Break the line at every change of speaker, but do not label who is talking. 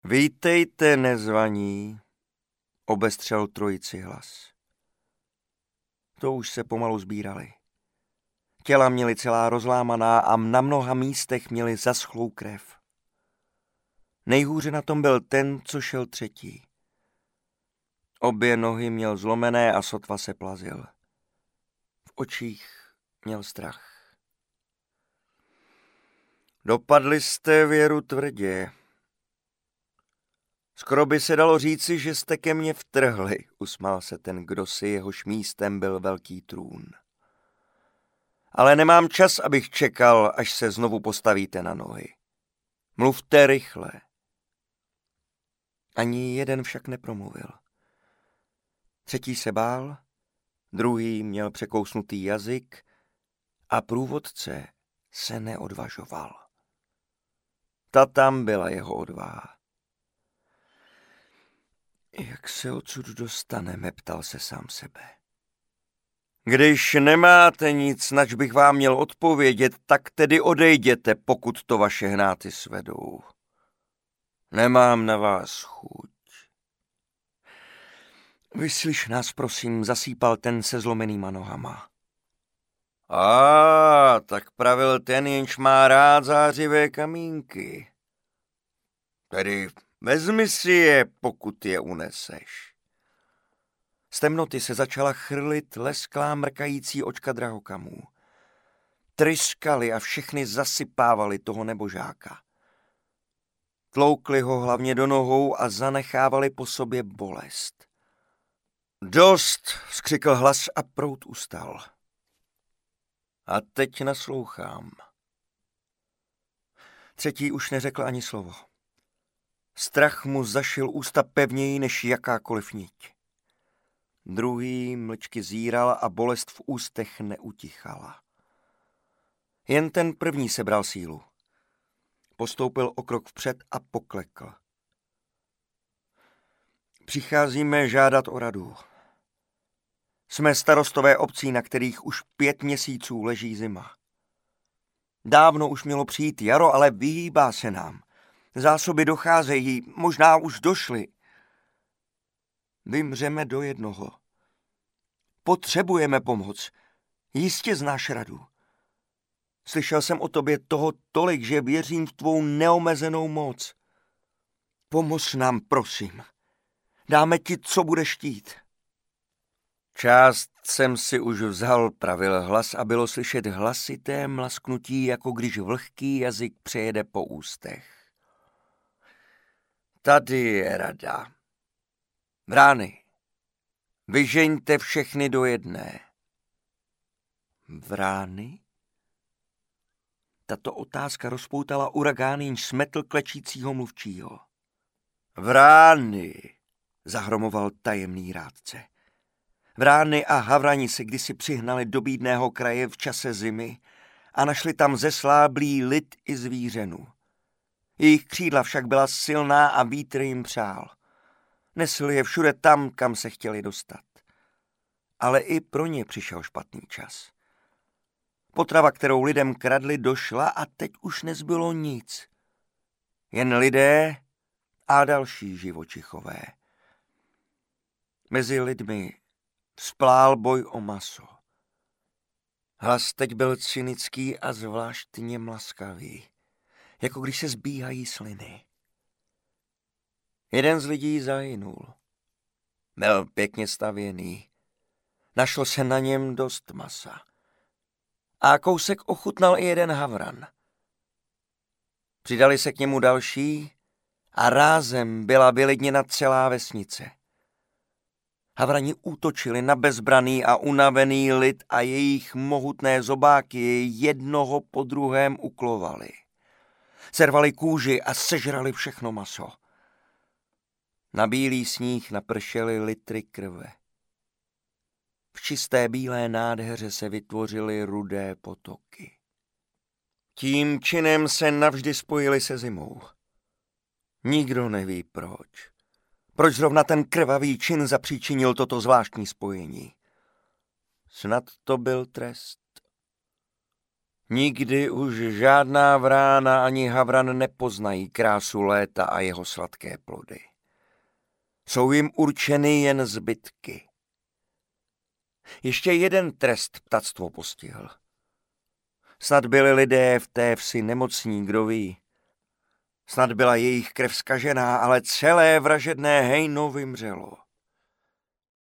Vítejte, nezvaní, obestřel trojici hlas. To už se pomalu sbírali. Těla měly celá rozlámaná a na mnoha místech měli zaschlou krev. Nejhůře na tom byl ten, co šel třetí. Obě nohy měl zlomené a sotva se plazil. V očích měl strach. Dopadli jste, Věru, tvrdě. Skoro by se dalo říci, že jste ke mně vtrhli, usmál se ten, kdo si jehož místem byl velký trůn. Ale nemám čas, abych čekal, až se znovu postavíte na nohy. Mluvte rychle. Ani jeden však nepromluvil. Třetí se bál, druhý měl překousnutý jazyk a průvodce se neodvažoval. Ta tam byla jeho odvaha. Jak se odsud dostaneme, ptal se sám sebe. Když nemáte nic, nač bych vám měl odpovědět, tak tedy odejděte, pokud to vaše hnáty svedou. Nemám na vás chuť. Vyslyš nás, prosím, zasýpal ten se zlomenýma nohama. Tak pravil ten, jenž má rád zářivé kamínky. Tedy vezmi si je, pokud je uneseš. Z temnoty se začala chrlit lesklá mrkající očka drahokamů. Tryskali a všechny zasypávali toho nebožáka. Tloukli ho hlavně do nohou a zanechávali po sobě bolest. Dost, vzkřikl hlas a proud ustal. A teď naslouchám. Třetí už neřekl ani slovo. Strach mu zašil ústa pevněji než jakákoliv niť. Druhý mlčky zíral a bolest v ústech neutichala. Jen ten první sebral sílu. Postoupil o krok vpřed a poklekl. Přicházíme žádat o radu. Jsme starostové obcí, na kterých už 5 měsíců leží zima. Dávno už mělo přijít jaro, ale vyhýbá se nám. Zásoby docházejí, možná už došly. Vymřeme do jednoho. Potřebujeme pomoc. Jistě znáš radu. Slyšel jsem o tobě toho tolik, že věřím v tvou neomezenou moc. Pomoz nám, prosím. Dáme ti, co budeš chtít. Část jsem si už vzal, pravil hlas a bylo slyšet hlasité mlasknutí, jako když vlhký jazyk přejede po ústech. Tady je rada. Vrány, vyžeňte všechny do jedné. Vrány? Tato otázka rozpoutala uragán, jenž smetl klečícího mluvčího. Vrány, zahromoval tajemný rádce. Vrány a havrani se kdysi přihnali do bídného kraje v čase zimy a našli tam zesláblý lid i zvířenu. Jejich křídla však byla silná a vítr jim přál. Nesli je všude tam, kam se chtěli dostat. Ale i pro ně přišel špatný čas. Potrava, kterou lidem kradli, došla a teď už nezbylo nic. Jen lidé a další živočichové. Mezi lidmi vzplál boj o maso. Hlas teď byl cynický a zvláštně mlaskavý, jako když se zbíhají sliny. Jeden z lidí zahynul. Byl pěkně stavěný. Našlo se na něm dost masa. A kousek ochutnal i jeden havran. Přidali se k němu další a rázem byla vylidněna celá vesnice. Havrani útočili na bezbraný a unavený lid a jejich mohutné zobáky jednoho po druhém uklovali. Servali kůži a sežrali všechno maso. Na bílý sníh napršely litry krve. V čisté bílé nádheře se vytvořily rudé potoky. Tím činem se navždy spojili se zimou. Nikdo neví proč. Proč zrovna ten krvavý čin zapříčinil toto zvláštní spojení? Snad to byl trest. Nikdy už žádná vrána ani havran nepoznají krásu léta a jeho sladké plody. Jsou jim určeny jen zbytky. Ještě jeden trest ptactvo postihl. Snad byli lidé v té vsi nemocní, kdo ví. Snad byla jejich krev zkažená, ale celé vražedné hejno vymřelo.